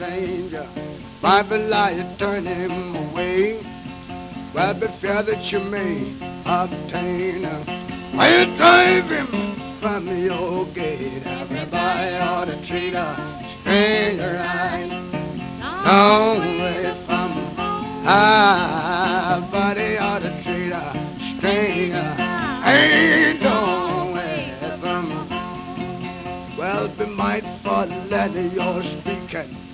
stranger. Might be lie you turn him away. Well, be fear that you may obtain. Why you drive him from your gate? Everybody ought to treat a stranger right. Don't wait from everybody ought to treat a stranger. Hey, don't wait from. Well, be mindful that you're speaking.